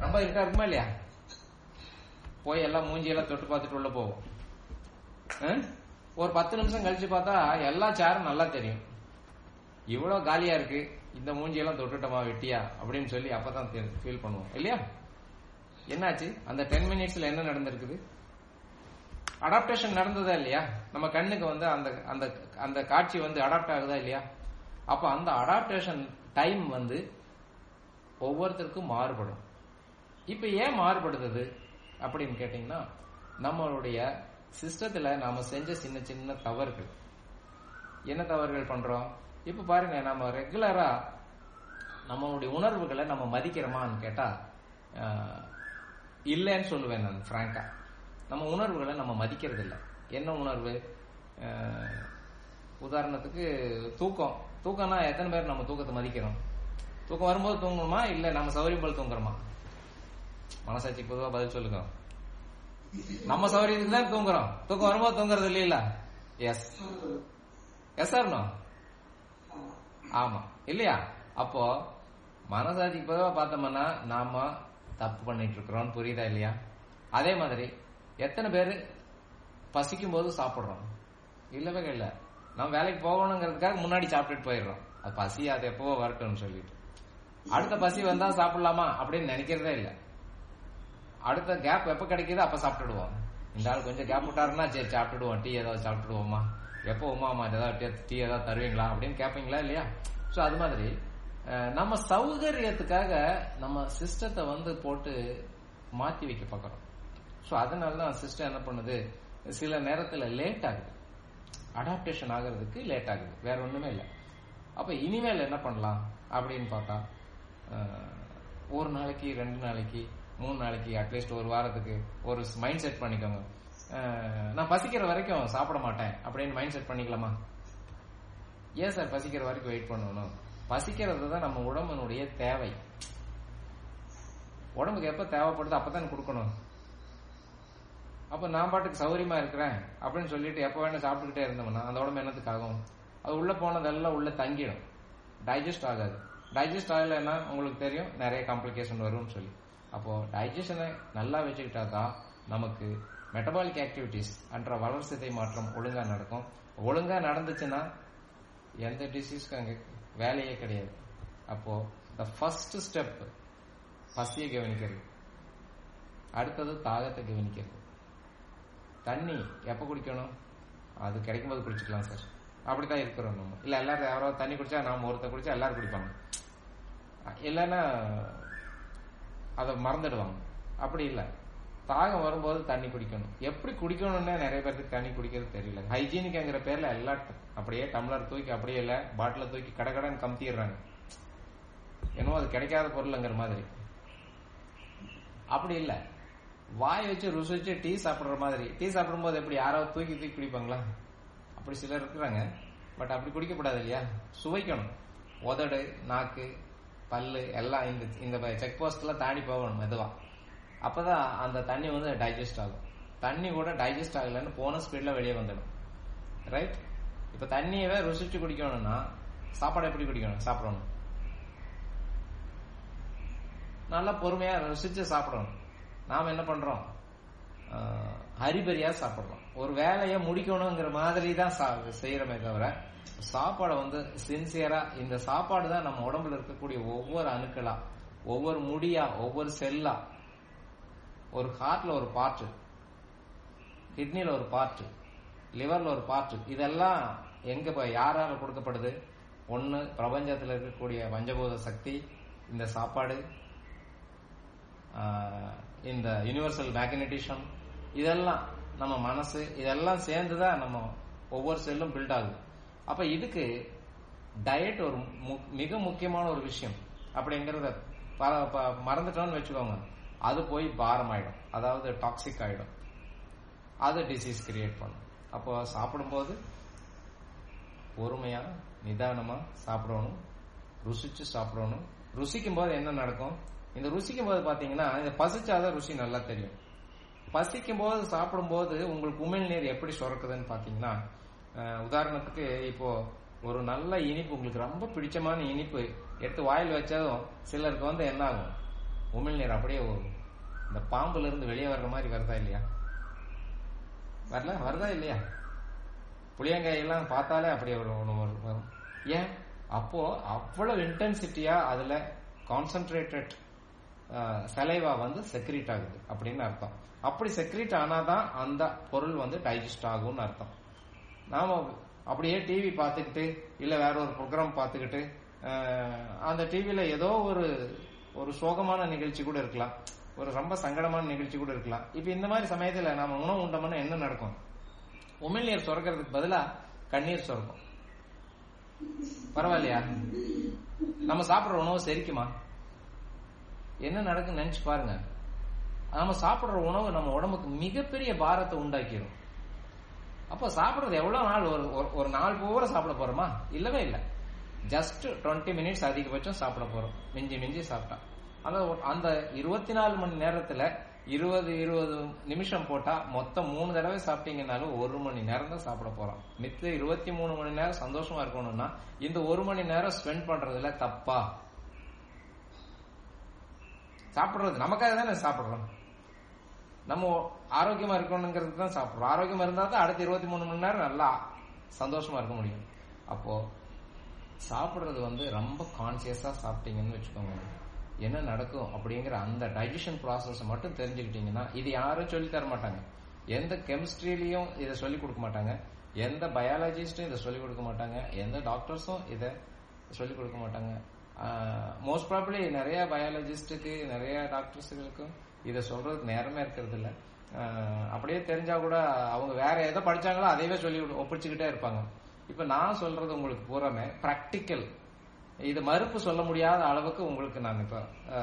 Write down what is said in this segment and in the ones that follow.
ரொம்ப இருட்டா இருக்குமா இல்லையா? போய் எல்லாம் மூஞ்சியெல்லாம் தொட்டு பார்த்துட்டு உள்ள போவோம். ஒரு 10 நிமிஷம் கழிச்சு பார்த்தா எல்லா சேரும் நல்லா தெரியும். இவ்வளவு காலியா இருக்கு, இந்த மூஞ்சியெல்லாம் தொட்டுட்டோமா வெட்டியா அப்படின்னு சொல்லி அப்பதான் ஃபீல் பண்ணுவோம் இல்லையா? என்னாச்சு? அந்த 10 மினிட்ஸ்ல என்ன நடந்திருக்குது? அடாப்டேஷன் நடந்ததா இல்லையா? நம்ம கண்ணுக்கு வந்து அந்த அந்த அந்த காட்சி வந்து அடாப்ட் ஆகுதா இல்லையா? அப்ப அந்த அடாப்டேஷன் டைம் வந்து ஒவ்வொருத்தருக்கும் மாறுபடும். இப்ப ஏன் மாறுபடுது அப்படின்னு கேட்டீங்கன்னா, நம்மளுடைய சிஸ்டத்துல நாம செஞ்ச சின்ன சின்ன தவறுகள். என்ன தவறுகள் பண்றோம்? இப்ப பாருங்க, நம்ம ரெகுலரா நம்மளுடைய உணர்வுகளை நம்ம மதிக்கிறோமான்னு கேட்டா இல்லைன்னு சொல்லுவேன் நான் பிராங்கா. நம்ம உணர்வுகளை நம்ம மதிக்கிறது இல்லை. என்ன உணர்வு? உதாரணத்துக்கு தூக்கம்னா எத்தனை பேர் நம்ம தூக்கத்தை மதிக்கிறோம்? தூக்கம் வரும்போது தூங்கணுமா இல்ல நம்ம சௌகரியம் போல தூங்குறோமா? மனசாட்சி பொதுவா பதில் சொல்லுங்க. நம்ம சௌகரியத்துக்கு தான் தூங்குறோம். தூக்கம் வரும்போது தூங்குறது இல்லையா? Yes yes or no? ஆமா இல்லையா? அப்போ மனசாட்சிக்கு பொதுவா பார்த்தோம்னா நாம தப்பு பண்ணிட்டு இருக்கிறோம். புரியுதா இல்லையா? அதே மாதிரி எத்தனை பேரு பசிக்கும் போது சாப்பிடுறோம்? இல்லவே இல்ல. நம்ம வேலைக்கு போகணுங்கிறதுக்காக முன்னாடி சாப்பிட்டுட்டு போயிடுறோம். அது பசி, அது எப்பவோ வரட்டும்னு சொல்லிட்டு. அடுத்த பசி வந்தா சாப்பிடலாமா அப்படின்னு நினைக்கிறதே இல்ல. அடுத்த கேப் எப்ப கிடைக்குது அப்ப சாப்பிட்டுடுவோம். இந்த ஆள் கொஞ்சம் கேப் விட்டாருன்னா சரி சாப்பிட்டுடுவோம், டீ ஏதாவது சாப்பிட்டுடுவோமா, எப்போ உமாமா ஏதாவது டீ ஏதாவது தருவீங்களா அப்படின்னு கேட்பீங்களா இல்லையா? சோ அது மாதிரி நம்ம சௌகரியத்துக்காக நம்ம சிஸ்டத்தை வந்து போட்டு மாத்தி வைக்க பார்க்கறோம். சோ அதனாலதான் சிஸ்டம் என்ன பண்ணுது, சில நேரத்துல லேட் ஆகுது, அடாப்டேஷன் ஆகிறதுக்கு லேட் ஆகுது, வேற ஒண்ணுமே இல்லை. அப்ப இனிமேல் என்ன பண்ணலாம் அப்படின்னு பார்த்தா, ஒரு நாளைக்கு 2 நாளைக்கு 3 நாளைக்கு அட்லீஸ்ட் ஒரு வாரத்துக்கு ஒரு மைண்ட் செட் பண்ணிக்கோங்க. நான் பசிக்கிற வரைக்கும் சாப்பிட மாட்டேன் அப்படின்னு மைண்ட் செட் பண்ணிக்கலாமா? ஏன் சார் பசிக்கிற வரைக்கும் வெயிட் பண்ணணும்? பசிக்கிறது தான் நம்ம உடம்புனுடைய தேவை. உடம்புக்கு எப்ப தேவைப்படுது அப்பதான் கொடுக்கணும். அப்ப நான் பாட்டுக்கு சௌகரியமா இருக்கிறேன் அப்படின்னு சொல்லிட்டு எப்ப வேணும் சாப்பிட்டுக்கிட்டே இருந்தோம்னா அந்த உடம்பு என்னத்துக்கு ஆகும்? அது உள்ள போனதெல்லாம் உள்ள தங்கிடும், டைஜஸ்ட் ஆகாது. டைஜஸ்ட் ஆகலைன்னா உங்களுக்கு தெரியும் நிறைய காம்ப்ளிகேஷன் வரும்னு சொல்லி. அப்போ டைஜஷனை நல்லா வச்சுக்கிட்டா தான் நமக்கு மெட்டபாலிக் ஆக்டிவிட்டிஸ் என்ற வளர்சிதை மாற்றம் ஒழுங்கா நடக்கும். ஒழுங்கா நடந்துச்சுன்னா எந்த டிசீஸ்க்கு அங்க வேலையே கிடையாது. அப்போ த ஃபர்ஸ்ட் ஸ்டெப் பசியை கவனிக்கிறது, அடுத்தது தாகத்தை கவனிக்கிறது. தண்ணி எப்ப குடிக்கணும்? அது கிடைக்கும் போது குடிச்சுக்கலாம் சார், அப்படித்தான் இருக்கிறோம் நம்ம. இல்ல எல்லாரும் யாராவது தண்ணி குடிச்சா நாம ஒருத்தர் குடிச்சா எல்லாரும் குடிப்பாங்க, இல்லைன்னா அதை மறந்துடுவாங்க. அப்படி இல்லை, தாகம் வரும்போது தண்ணி குடிக்கணும். எப்படி குடிக்கணும்னு நிறைய பேருக்கு தண்ணி குடிக்கிறது தெரியல. ஹைஜீனிக்ங்கிற பேர்ல எல்லாம் அப்படியே டம்ளர் தூக்கி அப்படியே இல்ல பாட்டில தூக்கி கடகடன்னு கம்த்திடுறாங்க, என்னவோ அது கிடைக்காத பொருள்ங்கிற மாதிரி. அப்படி இல்ல, வாய் வச்சு ருசிச்சு டீ சாப்பிடுற மாதிரி. டீ சாப்பிடும் போது எப்படி யாராவது தூக்கி தூக்கி குடிப்பாங்களா? அப்படி சிலர் இருக்கிறாங்க. பட் அப்படி குடிக்கப்படாது இல்லையா? சுவைக்கணும். உதடு, நாக்கு, பல்லு எல்லாம் இந்த செக் போஸ்ட்ல தாண்டி போகணும் மெதுவா. அப்பதான் அந்த தண்ணி வந்து டைஜஸ்ட் ஆகும். தண்ணி கூட டைஜஸ்ட் ஆகலன்னு போன ஸ்பீட்ல வெளியே வந்துடும். ரைட்? இப்ப தண்ணியவே ருசிச்சு குடிக்கணும்னா சாப்பாடு எப்படி குடிக்கணும்? சாப்பிடணும், நல்லா பொறுமையா ருசிச்சு சாப்பிடணும். நாம என்ன பண்றோம்? ஹரிபரியா சாப்பிடுறோம். ஒரு வேலையை முடிக்கணுங்கிற மாதிரி தான் செய்யறமே தவிர சாப்பாடை வந்து சின்சியரா, இந்த சாப்பாடு தான் நம்ம உடம்புல இருக்கக்கூடிய ஒவ்வொரு அணுக்களா, ஒவ்வொரு முடியா, ஒவ்வொரு செல்லா, ஒரு ஹார்ட்ல ஒரு பார்ட், கிட்னில ஒரு பார்ட், லிவர்ல ஒரு பார்ட், இதெல்லாம் எங்க யாரால கொடுக்கப்படுது? ஒண்ணு பிரபஞ்சத்தில் இருக்கக்கூடிய பஞ்சபூத சக்தி, இந்த சாப்பாடு, இந்த யுனிவர்சல் மேக்னட்டிசம், இதெல்லாம் நம்ம மனசு, இதெல்லாம் சேர்ந்துதான் நம்ம ஒவ்வொரு செல்லும் பில்ட் ஆகுது. அப்ப இதுக்கு டயட் ஒரு மிக முக்கியமான ஒரு விஷயம். அப்படிங்கறத மறந்துட்டோம்னு வச்சுக்கோங்க, அது போய் பாரம் ஆயிடும், அதாவது டாக்ஸிக் ஆயிடும், அது டிசீஸ் கிரியேட் பண்ணும். அப்போ சாப்பிடும்போது பொறுமையா நிதானமா சாப்பிடணும், ருசிச்சு சாப்பிடணும். ருசிக்கும் போது என்ன நடக்கும்? இந்த ருசிக்கும் போது பாத்தீங்கன்னா, இந்த பசிச்சாதான் ருசி நல்லா தெரியும். பசிக்கும் போது சாப்பிடும் போது உங்களுக்கு உமிழ்நீர் எப்படி சுரக்குதுன்னு பாத்தீங்கன்னா, உதாரணத்துக்கு இப்போ ஒரு நல்ல இனிப்பு, உங்களுக்கு ரொம்ப பிடிச்சமான இனிப்பு எடுத்து வாயில் வச்சதும் சிலருக்கு வந்து என்ன ஆகும்? உமிழ்நீர் அப்படியே இந்த பாம்புல இருந்து வெளியே வர்ற மாதிரி வருதா இல்லையா? வருதா இல்லையா? புளியங்காயெல்லாம் பார்த்தாலே அப்படியே வரும். ஏன்? அப்போ அவ்வளவு இன்டென்சிட்டியா அதுல கான்சென்ட்ரேட்டட் சலைவா செக்ரீட் ஆகுது அப்படின்னு அர்த்தம். அப்படி செக்ரீட் ஆனாதான் அந்த பொருள் டைஜஸ்ட் ஆகும்னு அர்த்தம். நாம அப்படியே டிவி பார்த்துக்கிட்டு இல்ல வேற ஒரு ப்ரோக்ராம் பார்த்துக்கிட்டு அந்த டிவில ஏதோ ஒரு சோகமான நிகழ்ச்சி கூட இருக்கலாம், ஒரு ரொம்ப சங்கடமான நிகழ்ச்சி கூட இருக்கலாம். இப்ப இந்த மாதிரி சமயத்துல நாம உணவு உண்டோம்னா என்ன நடக்கும்? உமிழ்நீர் சுரக்கிறதுக்கு பதிலா கண்ணீர் சுரக்கும். பரவாயில்லையா? நம்ம சாப்பிடுற உணவு செரிக்குமா? என்ன நடக்குன்னு நினைச்சு பாருங்க. நம்ம சாப்பிடுற உணவு நம்ம உடம்புக்கு மிகப்பெரிய பாரத்தை உண்டாக்கிடும். அப்ப சாப்பிடுறது எவ்வளவு நாள்? ஒரு நாள் பூரா சாப்பிட போறோமா? இல்லவே இல்லை. ஜஸ்ட் 20 மினிட்ஸ் அதிகபட்சம் சாப்பிட போறோம், மிஞ்சி சாப்பிட்டா. அந்த 24 மணி நேரத்துல 20 நிமிஷம் போட்டா மொத்தம் 3 தடவை சாப்பிட்டீங்கன்னாலும் 1 மணி நேரம் தான் சாப்பிட போறோம். மித்த 23 மணி நேரம் சந்தோஷமா இருக்கணும்னா இந்த 1 மணி நேரம் ஸ்பெண்ட் பண்றதுல தப்பா? சாப்பிடுறது நமக்காக தானே சாப்பிடுறோம், நம்ம ஆரோக்கியமா இருக்கணுங்கிறது தான் சாப்பிடுறோம். ஆரோக்கியமா இருந்தா தான் அடுத்த 23 மணி நேரம் நல்லா சந்தோஷமா இருக்க முடியும். அப்போ சாப்பிடுறது ரொம்ப கான்சியஸா சாப்பிட்டீங்கன்னு வச்சுக்கோங்க, என்ன நடக்கும் அப்படிங்கிற அந்த டைஜஷன் ப்ராசஸ் மட்டும் தெரிஞ்சுக்கிட்டீங்கன்னா, இது யாரும் சொல்லி தர மாட்டாங்க, எந்த கெமிஸ்ட்ரியிலையும் இதை சொல்லிக் கொடுக்க மாட்டாங்க, எந்த பயாலஜிஸ்டும் இதை சொல்லிக் கொடுக்க மாட்டாங்க, எந்த டாக்டர்ஸும் இதை சொல்லிக் கொடுக்க மாட்டாங்க. மோஸ்ட் ப்ராபப்ளி நிறைய பயாலஜிஸ்டுக்கு நிறைய டாக்டர்ஸுகளுக்கும் இதை சொல்றதுக்கு நேரமே இருக்கிறது இல்லை. அப்படியே தெரிஞ்சா கூட அவங்க வேற எதை படிச்சாங்களோ அதையவே சொல்லி ஒப்பிச்சுக்கிட்டே இருப்பாங்க. இப்ப நான் சொல்றது உங்களுக்கு பூராமே பிராக்டிக்கல், இது மறுப்பு சொல்ல முடியாத அளவுக்கு உங்களுக்கு நான் இப்ப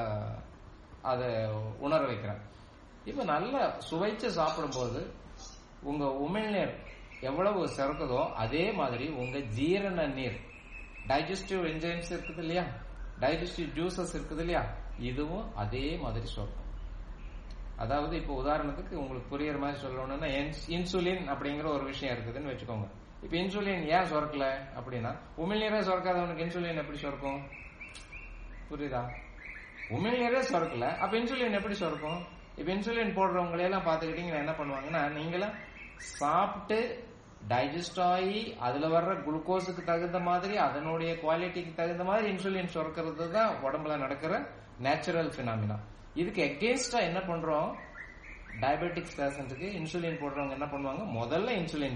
அதை உணர வைக்கிறேன். இப்ப நல்லா சுவைச்சு சாப்பிடும்போது உங்க உமிழ்நீர் எவ்வளவு சுரக்குதோ அதே மாதிரி உங்க ஜீரண நீர், டைஜஸ்டிவ் என்சைம்ஸ் இருக்குது இல்லையா, டைஜஸ்டிவ் ஜூசஸ் இருக்குது இல்லையா, இதுவும் அதே மாதிரி சுரக்கும். அதாவது இப்ப உதாரணத்துக்கு உங்களுக்கு புரியுற மாதிரி சொல்லணும்னா, இன்சுலின் அப்படிங்கிற ஒரு விஷயம் இருக்குதுன்னு வச்சுக்கோங்க. இப்ப இன்சுலின் ஏன் சுரக்கல அப்படின்னா, உமிழ்நீரே சுரக்காதவனுக்கு இன்சுலின் எப்படி சுரக்கும்? புரியுதா? உமிழ்நீரே சுரக்கல, அப்ப இன்சுலின் எப்படி சுரக்கும்? இப்ப இன்சுலின் போடுறவங்களை எல்லாம் பாத்துக்கிட்டீங்கன்னா என்ன பண்ணுவாங்கன்னா, நீங்களாம் சாப்பிட்டு டைஜஸ்ட் ஆகி அதுல வர்ற குளுக்கோஸுக்கு தகுந்த மாதிரி அதனுடைய குவாலிட்டிக்கு தகுந்த மாதிரி இன்சுலின் சுரக்கிறது தான் உடம்புல நடக்கிற நேச்சுரல் பினாமினா. இதுக்கு எகெயின்ஸ்டா என்ன பண்றோம்? டயபெட்டிக்ஸ் பேஷண்ட்டுக்கு இன்சுலின் போடுறவங்க என்ன பண்ணுவாங்க? முதல்ல இன்சுலின்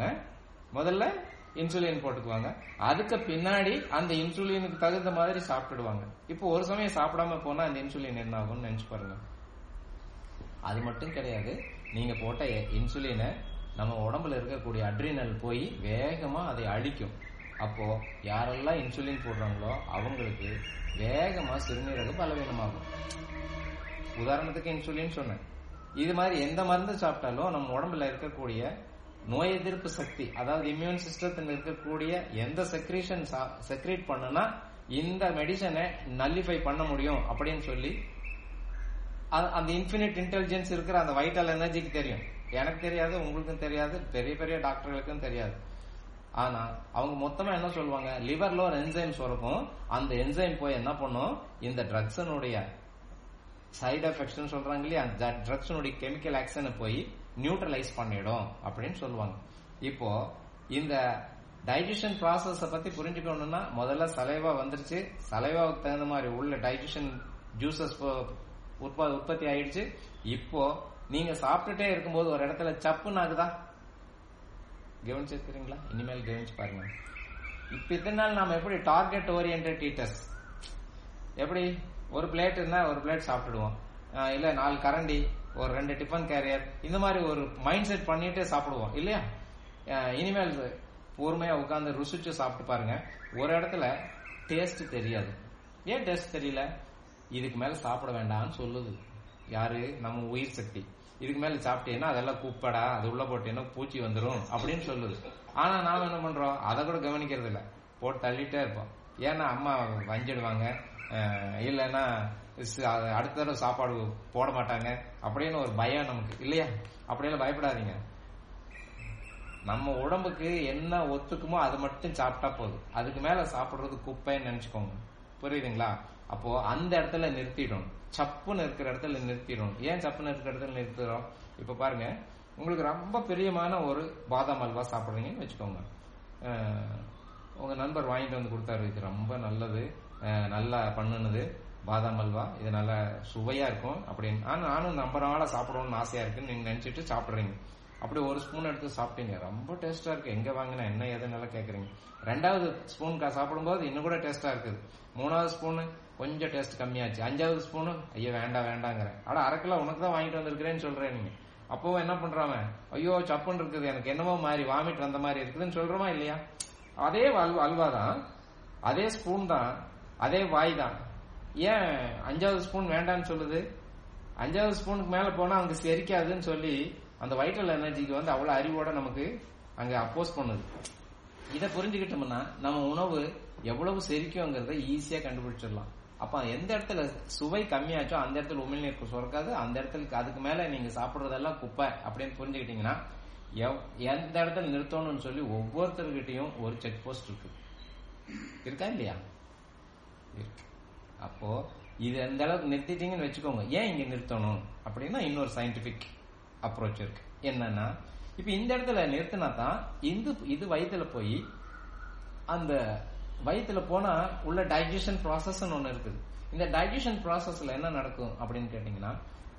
போட்டுக்குவாங்க, அதுக்கு பின்னாடி அந்த இன்சுலினுக்கு தகுந்த மாதிரி சாப்பிட்டுடுவாங்க. இப்போ ஒரு சமயம் சாப்பிடாம போனா அந்த இன்சுலின் என்ன ஆகும்னு நினைச்சு பாருங்க. அது மட்டும் கிடையாது, நீங்க போட்ட இன்சுலினை நம்ம உடம்புல இருக்கக்கூடிய அட்ரினல் போய் வேகமா அதை அழிக்கும். அப்போ யாரெல்லாம் இன்சுலின் போடுறாங்களோ அவங்களுக்கு வேகமா சிறுநீரக பலவீனமாகும். உதாரணத்துக்கு இன்சுலின் சொன்னேன். இது மாதிரி எந்த மருந்து சாப்பிட்டாலும் நம்ம உடம்புல இருக்கக்கூடிய நோய் எதிர்ப்பு சக்தி, அதாவது இம்யூன் சிஸ்டத்தில் இருக்கக்கூடிய எந்த செக்ரீட் பண்ணுனா இந்த மெடிசனை நல்லிஃபை பண்ண முடியும் அப்படின்னு சொல்லி அந்த இன்ஃபினிட் இன்டெலிஜென்ஸ் இருக்கிற அந்த வைட்டல் எனர்ஜிக்கு தெரியும். எனக்கு தெரியாது, உங்களுக்கும் தெரியாது, பெரிய பெரிய டாக்டர்களுக்கும் தெரியாது. ஆனா அவங்க மொத்தமா என்ன சொல்லுவாங்க? லிவர்ல ஒரு என்சைம் சுரக்கும், அந்த என்சைம் போய் என்ன பண்ணும்? இந்த ட்ரக்ஸனுடைய சைடு எஃபெக்ட்ஸ் சொல்றாங்க இல்லையா, அந்த ட்ரக்ஸனுடைய கெமிக்கல் ஆக்ஷனை போய் நியூட்ரலைஸ் பண்ணிடும் அப்படின்னு சொல்லுவாங்க. இப்போ இந்த டைஜஷன் ப்ராசஸ் பத்தி புரிஞ்சுக்கணும்னா முதல்ல சலைவா வந்துருச்சு, சலைவாவுக்கு தகுந்த மாதிரி உள்ள டைஜஷன் ஜூசஸ் உற்பத்தி ஆயிடுச்சு. இப்போ நீங்க சாப்பிட்டுட்டே இருக்கும்போது ஒரு இடத்துல சப்புன்னு ஆகுதா? கவனிச்சிருக்கிறீங்களா? இனிமேல் கவனிச்சு பாருங்க. இப்ப இத்தனை நாள் நாம எப்படி டார்கெட் ஓரியன்டட் ஈட்டர்ஸ், எப்படி ஒரு பிளேட் இருந்தா ஒரு பிளேட் சாப்பிட்டுடுவோம், இல்ல 4 கரண்டி, ஒரு 2 டிஃபன் கேரியர், இந்த மாதிரி ஒரு மைண்ட் செட் பண்ணிட்டு சாப்பிடுவோம் இல்லையா? இனிமேல் பொறுமையா உட்கார்ந்து ருசிச்சு சாப்பிட்டு பாருங்க. ஒரு இடத்துல டேஸ்ட் தெரியாது. ஏன் டேஸ்ட் தெரியல? இதுக்கு மேல சாப்பிட வேண்டாம்னு சொல்லுது. யாரு? நம்ம உயிர் சக்தி. இதுக்கு மேல சாப்பிட்டீங்கன்னா அதெல்லாம் குப்படா, அது உள்ள போட்டீங்கன்னா பூச்சி வந்துடும் அப்படின்னு சொல்லுது. ஆனா நாம என்ன பண்றோம்? அதை கூட கவனிக்கிறது இல்ல, போட்டு தள்ளிட்டே இருப்போம். ஏன்னா அம்மா வஞ்சிடுவாங்க, இல்லைன்னா அடுத்த தடவை சாப்பாடு போட மாட்டாங்க அப்படின்னு ஒரு பயம் நமக்கு இல்லையா? அப்படியெல்லாம் பயப்படாதீங்க. நம்ம உடம்புக்கு என்ன ஒத்துக்குமோ அது மட்டும் சாப்பிட்டா போதும், அதுக்கு மேல சாப்பிடுறது குப்பைன்னு நினைச்சுக்கோங்க. புரியுதுங்களா? அப்போ அந்த இடத்துல நிறுத்திடும். சப்புன்னு இருக்கிற இடத்துல நிறுத்திடும். ஏன் சப்புன்னு இருக்கிற இடத்துல நிறுத்துறோம்? இப்ப பாருங்க, உங்களுக்கு ரொம்ப பிரியமான ஒரு பாதாம் அல்வா சாப்பிடுறீங்கன்னு வச்சுக்கோங்க. உங்க நண்பர் வாங்கிட்டு வந்து கொடுத்தாரு, இது ரொம்ப நல்லது, நல்லா பண்ணுனது பாதாம் அல்வா, இது நல்லா சுவையா இருக்கும் அப்படின்னு. நானும் ரொம்ப நாளா சாப்பிடணும்னு ஆசையா இருக்குன்னு நீங்க நினைச்சிட்டு சாப்பிடுறீங்க. அப்படி ஒரு ஸ்பூன் எடுத்து சாப்பிட்டீங்க, ரொம்ப டேஸ்டா இருக்கு, எங்க வாங்கினா என்ன ஏதுன்னு கேக்குறீங்க. 2வது ஸ்பூன் சாப்பிடும்போது இன்னும் கூட டேஸ்டா இருக்குது. 3வது ஸ்பூனு கொஞ்சம் டேஸ்ட் கம்மியாச்சு. 5வது ஸ்பூனு ஐயோ வேண்டாங்கிறேன். ஆனா 1/2 கிலோ உனக்கு தான் வாங்கிட்டு வந்திருக்கிறேன்னு சொல்றேன். நீங்க அப்போ என்ன பண்றாங்க, ஐயோ சப்புன்னு இருக்குது, எனக்கு என்னமோ மாதிரி வாமிட் வந்த மாதிரி இருக்குதுன்னு சொல்றோமா இல்லையா? அதே அல்வா தான், அதே ஸ்பூன் தான், அதே வாய் தான். ஏன் 5வது ஸ்பூன் வேண்டான்னு சொல்லுது? 5வது ஸ்பூனுக்கு மேல போனா அங்க செரிக்காதுன்னு சொல்லி அந்த வைட்டல் எனர்ஜிக்கு அவ்வளவு அறிவோட நமக்கு அங்க அப்போஸ் பண்ணுது. இதை புரிஞ்சுக்கிட்டோம்னா நம்ம உணவு எவ்வளவு செரிக்கும்ங்கிறத ஈஸியா கண்டுபிடிச்சிடலாம். அப்ப எந்த இடத்துல சுவை கம்மியாச்சோ அந்த இடத்துல உமிழ்நீர் சுரக்காது, அந்த இடத்துல அதுக்கு மேல நீங்க சாப்பிடுறதெல்லாம் குப்பை அப்படின்னு புரிஞ்சுக்கிட்டீங்கன்னா எந்த இடத்துல நிறுத்தணும்னு சொல்லி ஒவ்வொருத்தர்கிட்டையும் ஒரு செக் போஸ்ட் இருக்கு. இருக்கா இல்லையா? இருக்கு. அப்போ இது எந்த அளவுக்கு நிறுத்திட்டீங்கன்னு வச்சுக்கோங்க. ஏன் இங்க நிறுத்தணும் அப்படின்னா இன்னொரு சயின்டிபிக் அப்ரோச் இருக்கு. என்னன்னா, இப்ப இந்த இடத்துல நிறுத்தினா தான் இது வயிற்றுல போய் அந்த வயிற்றுல போனா உள்ள டைஜஷன் ப்ராசஸ் ஒண்ணு இருக்குது. இந்த டைஜஷன் ப்ராசஸ்ல என்ன நடக்கும் அப்படின்னு கேட்டீங்கன்னா,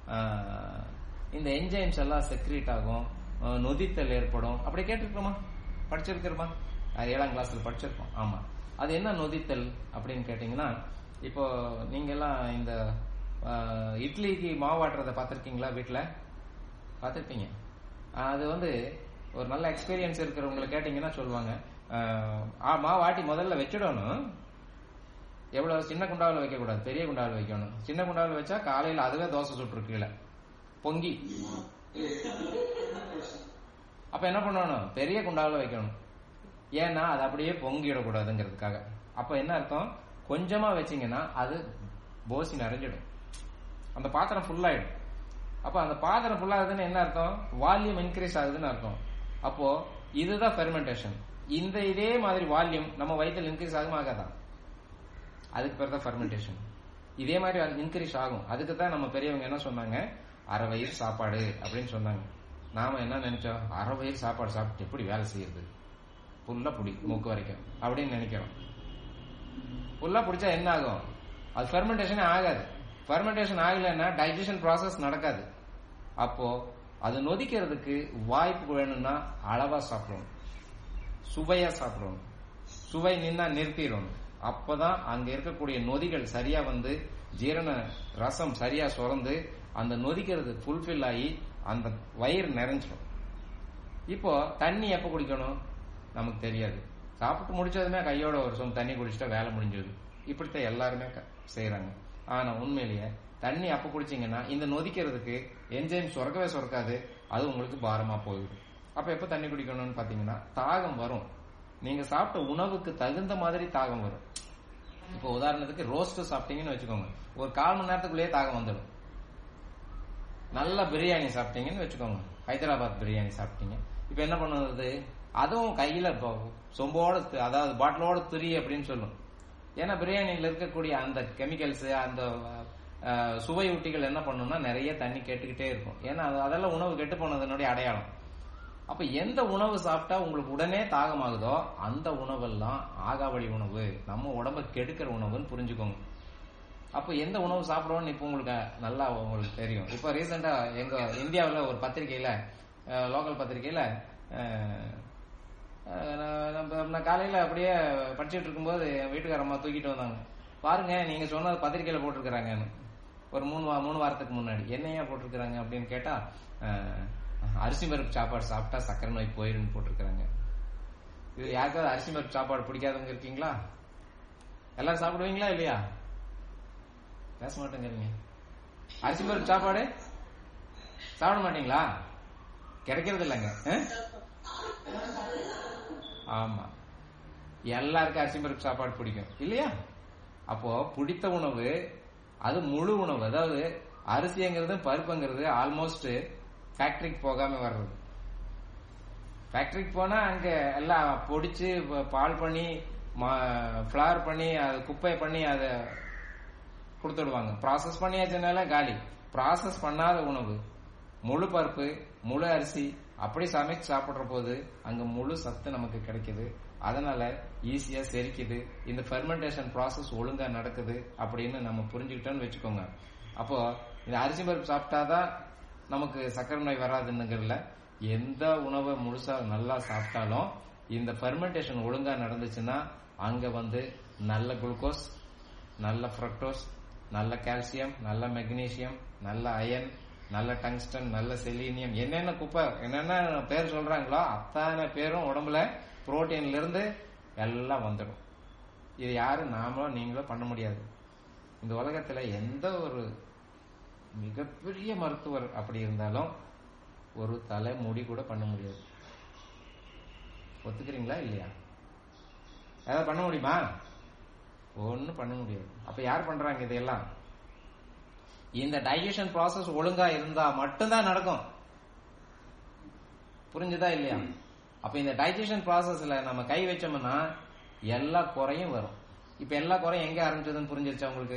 இந்த என்ஜைம்ஸ் எல்லாம் செக்ரீட் ஆகும், நொதித்தல் ஏற்படும். அப்படி கேட்டிருக்கோமா? படிச்சிருக்கிறோமா? 7ஆம் கிளாஸ்ல படிச்சிருக்கோம். ஆமா. அது என்ன நொதித்தல் அப்படின்னு கேட்டீங்கன்னா, இப்போ நீங்க எல்லாம் இந்த இட்லிக்கு மாவாட்டுறதை பார்த்திருக்கீங்களா? வீட்டுல பார்த்திருப்பீங்க. அது ஒரு நல்ல எக்ஸ்பீரியன்ஸ் இருக்கிறவங்களை கேட்டீங்கன்னா சொல்லுவாங்க, மாவாட்டி முதல்ல வச்சிடணும். எவ்வளவு சின்ன குண்டாவில் வைக்க கூடாது, பெரிய குண்டாவில் வைக்கணும். சின்ன குண்டாவில் வச்சா காலையில அதுவே தோசை சுட்டுருக்கு கீழே பொங்கி. அப்ப என்ன பண்ணணும்? பெரிய குண்டாவில் வைக்கணும். ஏன்னா அது அப்படியே பொங்கிடக்கூடாதுங்கிறதுக்காக. அப்ப என்ன அர்த்தம்? கொஞ்சமா வச்சீங்கன்னா அது போசி நிறைஞ்சிடும், அந்த பாத்திரம் ஃபுல் ஆயிடும். அப்ப அந்த பாத்திரம் ஃபுல் ஆகுதுன்னு என்ன அர்த்தம்? வால்யூம் இன்க்ரீஸ் ஆகுதுன்னு அர்த்தம். அப்போ இதுதான் ஃபெர்மெண்டேஷன். இதே மாதிரி வால்யூம் நம்ம வயிற்றில் இன்க்ரீஸ் ஆகும் ஆகாதான்? அதுக்கு பேர் தான் ஃபெர்மெண்டேஷன். இதே மாதிரி இன்க்ரீஸ் ஆகும். அதுக்கு தான் நம்ம பெரியவங்க என்ன சொன்னாங்க, அரை வயிறு சாப்பாடு அப்படின்னு சொன்னாங்க. நாம என்ன நினைச்சோம், அரை வயிறு சாப்பாடு சாப்பிட்டு எப்படி வேலை செய்யுது, புல்லா புடி மூக்கு வரைக்கும் அப்படின்னு நினைக்கிறோம். புல்லா பிடிச்சா என்ன ஆகும்? அது ஃபெர்மெண்டேஷனே ஆகாது. ஃபெர்மெண்டேஷன் ஆகலைன்னா டைஜஷன் ப்ராசஸ் நடக்காது. அப்போ அது நொதிக்கிறதுக்கு வாய்ப்பு வேணும்னா அளவா சாப்பிடணும், சுவையா சாப்பிடணும். சுவை நின்னா நிறுத்திடணும். அப்பதான் அங்க இருக்கக்கூடிய நொதிகள் சரியா ஜீரண ரசம் சரியா சுரந்து அந்த நொதிக்கிறது ஃபுல்ஃபில் ஆகி அந்த வயிறு நிறைஞ்சிடும். இப்போ தண்ணி எப்ப குடிக்கணும் நமக்கு தெரியாது. சாப்பிட்டு முடிச்சதுமே கையோட ஒரு சொம் தண்ணி குடிச்சிட்டா வேலை முடிஞ்சது. இப்படித்தான் எல்லாருமே செய்யறாங்க. ஆனா உண்மையிலேயே தண்ணி அப்ப குடிச்சீங்கன்னா இந்த நொதிக்கிறதுக்கு என்ஜைம் சுரக்காது, அது உங்களுக்கு பாரமா போயிடும். அப்ப எப்ப தண்ணி குடிக்கணும்னு பாத்தீங்கன்னா, தாகம் வரும். நீங்க சாப்பிட்ட உணவுக்கு தகுந்த மாதிரி தாகம் வரும். இப்போ உதாரணத்துக்கு ரோஸ்ட் சாப்பிட்டீங்கன்னு வச்சுக்கோங்க, ஒரு 1/4 மணி நேரத்துக்குள்ளேயே தாகம் வந்துடும். நல்ல பிரியாணி சாப்பிட்டீங்கன்னு வச்சுக்கோங்க, ஹைதராபாத் பிரியாணி சாப்பிட்டீங்க, இப்ப என்ன பண்ணுவது? அதுவும் கையில சொம்போட, அதாவது பாட்டிலோட துரி அப்படின்னு சொல்லும். ஏன்னா பிரியாணியில இருக்கக்கூடிய அந்த கெமிக்கல்ஸ், அந்த சுவையூட்டிகள் என்ன பண்ணும்னா நிறைய தண்ணி கேட்டுக்கிட்டே இருக்கும். ஏன்னா அதெல்லாம் உணவு கெட்டு போனதனுடைய அடையாளம். அப்ப எந்த உணவு சாப்பிட்டா உங்களுக்கு உடனே தாகமாகுதோ அந்த உணவெல்லாம் ஆகாவளி உணவு, நம்ம உடம்ப கெடுக்கிற உணவுன்னு புரிஞ்சுக்கோங்க. அப்ப எந்த உணவு சாப்பிடுவோம்னு இப்ப உங்களுக்கு நல்லா உங்களுக்கு தெரியும். இப்ப ரீசெண்டா எங்க இந்தியாவில் ஒரு பத்திரிகையில, லோக்கல் பத்திரிகையில, நான் காலையில அப்படியே படிச்சுட்டு இருக்கும்போது என் வீட்டுக்காரம்மா தூக்கிட்டு வந்தாங்க. பாருங்க நீங்க சொன்னது பத்திரிகையில போட்டிருக்கிறாங்கன்னு. ஒரு 3 வாரத்துக்கு முன்னாடி. என்னையா போட்டிருக்கிறாங்க அப்படின்னு கேட்டா, அரிசி பருப்பு சாப்பாடு சாப்பிட்டா சக்கரை நோய் போயிருன்னு போட்டிருக்கிறாங்க. இது யாருக்காவது அரிசி பருப்பு சாப்பாடு பிடிக்காதவங்க இருக்கீங்களா? எல்லாரும் சாப்பிடுவீங்களா இல்லையா? பேச மாட்டேங்கிறீங்க. அரிசி பருப்பு சாப்பாடு சாப்பிட மாட்டீங்களா? கிடைக்கிறது இல்லைங்க. ஆமா, எல்லாருக்கும் அரிசி பருப்பு சாப்பாடு பிடிக்கும் இல்லையா? அப்போ பிடித்த உணவு அது முழு உணவு. அதாவது அரிசிங்கிறது பருப்புங்கிறது ஆல்மோஸ்ட் ஃபேக்டரிக்கு போகாம வர்றது. ஃபேக்டரிக்கு போனா அங்க எல்லாம் பொடிச்சு பால் பண்ணி ஃபிளார் பண்ணி அதை குப்பை பண்ணி அதை கொடுத்துடுவாங்க. ப்ராசஸ் பண்ணியாச்சுனால காலி. ப்ராசஸ் பண்ணாத உணவு, முழு பருப்பு, முழு அரிசி அப்படி சமைச்சு சாப்பிடுற போது அங்க முழு சத்து நமக்கு கிடைக்குது. அதனால ஈஸியா செரிக்குது. இந்த ஃபெர்மெண்டேஷன் ப்ராசஸ் ஒழுங்கா நடக்குது அப்படின்னு நம்ம புரிஞ்சுக்கிட்டோம்னு வச்சுக்கோங்க. அப்போ இந்த அரிசி பருப்பு சாப்பிட்டாதான் நமக்கு சக்கரை நோய் வராதுன்னுங்கிறதுல, எந்த உணவை முழுசா நல்லா சாப்பிட்டாலும் இந்த ஃபெர்மெண்டேஷன் ஒழுங்கா நடந்துச்சுன்னா அங்க நல்ல குளுக்கோஸ், நல்ல ஃப்ரக்டோஸ், நல்ல கால்சியம், நல்ல மெக்னீசியம், நல்ல அயன், நல்ல டங்ஸ்டன், நல்ல செலீனியம், என்னென்ன குப்பை என்னென்ன பேர் சொல்றாங்களோ அத்தனை பேரும் உடம்புல புரோட்டீன்ல இருந்து எல்லாம் வந்துடும். இது யாரும் நாமளோ நீங்களோ பண்ண முடியாது. இந்த உலகத்துல எந்த ஒரு மிகப்பெரிய மருத்துவர் அப்படி இருந்தாலும் ஒரு தலை முடி கூட பண்ண முடியாது. ஒத்துக்கிறீங்களா இல்லையா? ஏதாவது பண்ண முடியுமா? ஒன்னும் பண்ண முடியாது. அப்ப யார் பண்றாங்க இதையெல்லாம்? இந்த டைஜஷன் ப்ராசஸ் ஒழுங்கா இருந்தா மட்டும்தான் நடக்கும். புரிஞ்சுதா இல்லையா? அப்ப இந்த டைஜஷன் ப்ராசஸ்ல நம்ம கை வச்சோம்னா எல்லா குறையும் வரும். இப்ப எல்லா குறையும் எங்க ஆரம்பிச்சதுன்னு புரிஞ்சிருச்சா உங்களுக்கு?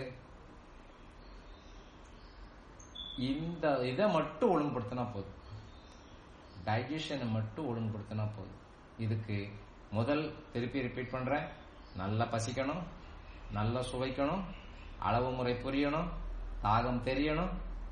இந்த இதை மட்டும் ஒழுங்குபடுத்தினா போதும், டைஜஷனை மட்டும் ஒழுங்குபடுத்தினா போதும். இதுக்கு முதல் திருப்பி ரிப்பீட் பண்றேன், நல்லா பசிக்கணும், நல்லா சுவைக்கணும், அளவு முறை புரியணும், தாகம் தெரியணும்,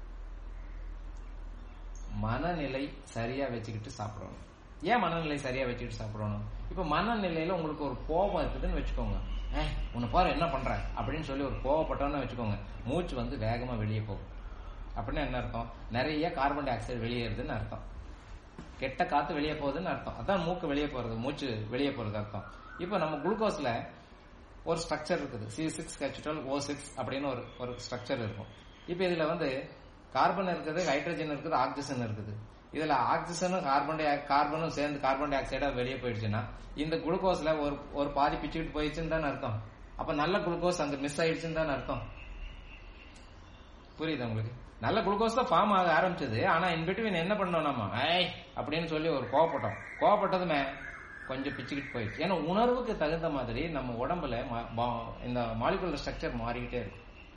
மனநிலை சரியா வச்சுக்கிட்டு சாப்பிடணும். ஏன் மனநிலை சரியா வச்சுக்கிட்டு சாப்பிடணும்? இப்ப மனநிலையில உங்களுக்கு ஒரு கோபம் இருக்குதுன்னு வச்சுக்கோங்க. உன்னை பாரு என்ன பண்ற அப்படின்னு சொல்லி ஒரு கோவப்பட்டோன்னு வச்சுக்கோங்க, மூச்சு வேகமா வெளியே போகும். அப்படின்னா என்ன அர்த்தம்? நிறைய கார்பன் டை ஆக்சைடு வெளியேறுதுன்னு அர்த்தம். கெட்ட காத்து வெளியே போகுதுன்னு அர்த்தம். அதான் மூக்கு வெளியே போறது, மூச்சு வெளியே போறது அர்த்தம். இப்ப நம்ம குளுக்கோஸ்ல ஒரு ஸ்ட்ரக்சர் இருக்குது, C6H12O6 அப்படின்னு ஒரு ஸ்ட்ரக்சர் இருக்கும். இப்ப இதுல கார்பன் இருக்குது, ஹைட்ரஜன் இருக்குது, ஆக்சிஜன் இருக்குது. இதுல ஆக்சிஜனும் கார்பனும் சேர்ந்து கார்பன் டை ஆக்சைடா வெளியே போயிடுச்சுன்னா இந்த குளுக்கோஸ்ல ஒரு பாதி பிச்சுக்கிட்டு போயிடுச்சுன்னு தானே அர்த்தம். அப்ப நல்ல குளுக்கோஸ் அங்க மிஸ் ஆயிடுச்சுன்னு தானே அர்த்தம். புரியுது உங்களுக்கு? நல்ல குளுக்கோஸ் தான் ஃபார்ம் ஆக ஆரம்பிச்சது. ஆனா இன்பிட்வீன் என்ன பண்ணோம், நம்ம அப்படின்னு சொல்லி ஒரு கோவப்பட்டதுமே கொஞ்சம் பிச்சுக்கிட்டு போயிடுச்சு. ஏன்னா உணர்வுக்கு தகுந்த மாதிரி நம்ம உடம்புல இந்த மாலிகுலர் ஸ்ட்ரக்சர் மாறிக்கிட்டே இருக்கும்.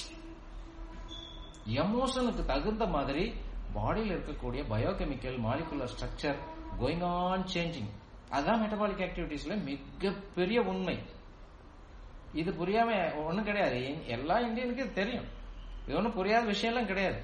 எமோஷனுக்கு தகுந்த மாதிரி பாடியில் இருக்கக்கூடிய biochemical molecular structure going on changing. அதுதான் மெட்டபாலிக் ஆக்டிவிட்டிஸ்ல மிகப்பெரிய உண்மை. இது புரியாம ஒண்ணும் கிடையாது. எல்லா இந்தியனுக்கும் தெரியும். இது ஒன்னும் புரியாத விஷயம்லாம் கிடையாது.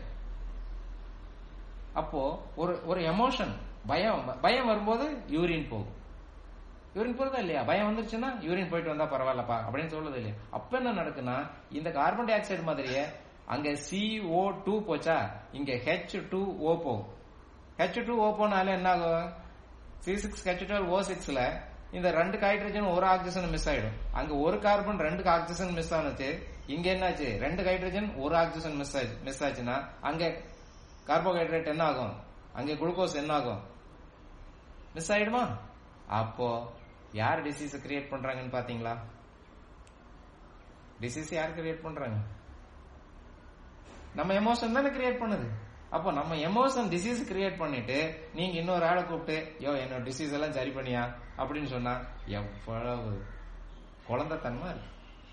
அப்போ ஒரு எமோஷன், பயம் வரும்போது யூரின் போகும். யூரின் போறதா இல்லையா? பயம் வந்துருச்சுன்னா யூரின் போயிட்டு வந்தா பரவாயில்லப்பா அப்படின்னு சொல்றது இல்லையா? அப்ப என்ன நடக்குன்னா இந்த கார்பன் டை ஆக்சைடு மாதிரியே அங்க CO2 போச்சா, இங்க H2O போகும். H2O போனால என்ன ஆகும்? C6H12O6ல இந்த 2 ஹைட்ரஜன் 1 ஆக்சிஜன் மிஸ் ஆயிடும். அங்க ஒரு கார்பன் 2 ஆக்சிஜன் மிஸ் ஆனது. இங்க என்னாச்சு? 2 ஹைட்ரஜன் 1 ஆக்சிஜன் மிஸ் ஆச்சுன்னா அங்க கார்போஹைட்ரேட் என்ன ஆகும்? அங்க குளுக்கோஸ் என்ன ஆகும்? மிஸ் ஆயிடுமா? அப்போ யார் டிசீஸ் கிரியேட் பண்றாங்கன்னு பாத்தீங்களா? டிசீஸ் யார் கிரியேட் பண்றாங்க? நம்ம எமோஷன் தானே கிரியேட் பண்ணுது. அப்போ நம்ம எமோஷன் டிசீஸ் கிரியேட் பண்ணிட்டு நீங்க இன்னொரு ஆளை கூப்பிட்டு என்னோட டிசீஸ் எல்லாம் சரி பண்ணியா அப்படின்னு சொன்னா எவ்வளவு குழந்தைத்தனமா இருக்கு.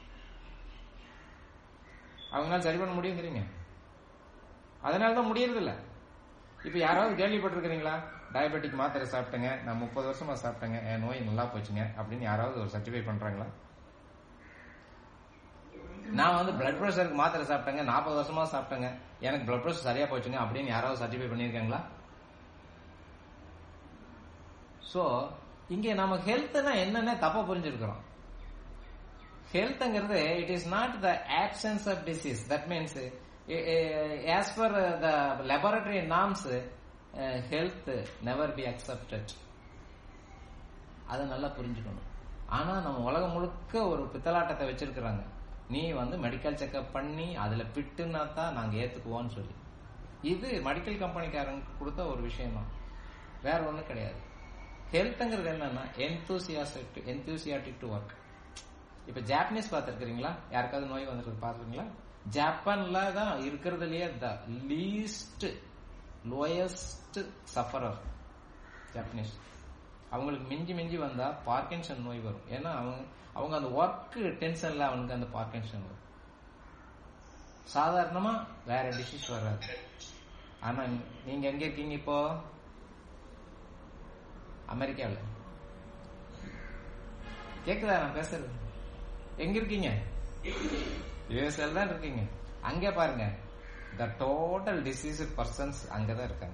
அவங்களால சரி பண்ண முடியுங்கிறீங்க. அதனாலதான் முடியறது இல்ல. இப்ப யாராவது கேள்விப்பட்டிருக்கிறீங்களா? டயபெட்டிக் மாத்திரை சாப்பிட்டேங்க, நான் 30 வருஷமா சாப்பிட்டேங்க, என் நோய் நல்லா போச்சுங்க அப்படின்னு யாராவது ஒரு சர்டிஃபை பண்றாங்களா? நான் பிளட் பிரஷருக்கு மாத்திரை சாப்பிட்டேங்க, 40 வருஷமா சாப்பிட்டேங்க, எனக்கு பிளட் பிரஷர் சரியா போச்சுங்க அப்படின்னு யாராவது சர்டிஃபை பண்ணிருக்காங்களா? சோ இங்க நம்ம ஹெல்த்னா என்னன்னு தப்பா புரிஞ்சிருக்கிறோம். ஹெல்த்ங்கிறது it is not the absence of disease. That means as per the laboratory norms health never be accepted. அதை நல்லா புரிஞ்சுக்கணும். ஆனா நம்ம உலகம் முழுக்க ஒரு பித்தலாட்டத்தை வச்சிருக்கிறாங்க. நீ மெடிக்கல் செக்அப் பண்ணி அதுல பிட்டுனா தான் நாங்க ஏத்துக்குவோம்னு சொல்லி. இது மெடிக்கல் கம்பெனிக்காரங்க கொடுத்த ஒரு விஷயம் தான், வேற ஒண்ணும் கிடையாது. ஹெல்த்ங்கிறது என்னன்னா enthusiastic to work. இப்ப ஜாப்பனீஸ் பாத்துருக்கீங்களா? யாருக்காவது நோய் வந்துருக்கு பாத்துருக்கீங்களா? ஜப்பான்ல தான் இருக்கிறதுலயே லீஸ்ட் லோயஸ்ட் சஃபரர் ஜாப்பனீஸ். அவங்களுக்கு மிஞ்சி வந்தா பார்க்கின்சன் நோய் வரும். ஏன்னா அவங்க அந்த ஒர்க் டென்ஷன்ல அவனுக்கு அந்த பார்க்கின்சன் வரும். சாதாரணமா வேற டிசீஸ் வராது. ஆனா நீங்க எங்க இருக்கீங்க இப்போ? அமெரிக்காவில். கேக்குதா நான் பேசுறது? எங்க இருக்கீங்க? யுஎஸ்ல தான் இருக்கீங்க. அங்க பாருங்க, த டோட்டல் டிசீஸ் பர்சன்ஸ் அங்கதான் இருக்காங்க.